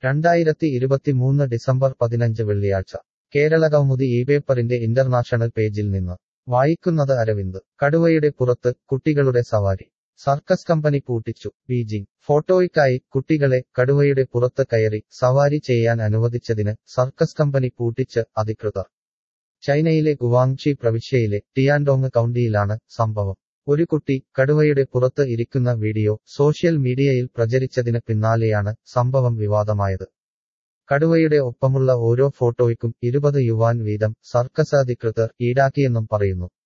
2023 December 15 വെള്ളിയാഴ്ച Keralakaumudi ഇപേപ്പറിന്റെ international പേജിൽ നിന്ന് വായിക്കുന്നത് അരവിന്ദ്. കടുവയുടെ പുറത്ത് കുട്ടികളുടെ സവാരി. സർക്കസ് കമ്പനി പൂട്ടിച്ചു. ബീജിംഗ്. ഫോട്ടോയ്ക്കായി കുട്ടികളെ കടുവയുടെ പുറത്ത് കയറി സവാരി ചെയ്യാൻ അനുവദിച്ചതിന് സർക്കസ് കമ്പനി പൂട്ടിച്ച് അധികൃതർ. ചൈനയിലെ ഗുവാങ്ഷി പ്രവിശ്യയിലെ ടിയാൻഡോങ് കൗണ്ടിയിലാണ് സംഭവം. ഒരു കുട്ടി കടുവയുടെ പുറത്ത് ഇരിക്കുന്ന വീഡിയോ സോഷ്യൽ മീഡിയയിൽ പ്രചരിച്ചതിന് പിന്നാലെയാണ് സംഭവം വിവാദമായത്. കടുവയുടെ ഒപ്പമുള്ള ഓരോ ഫോട്ടോയ്ക്കും 20 യുവാൻ വീതം സർക്കസ് അധികൃതർ ഈടാക്കിയെന്നും പറയുന്നു.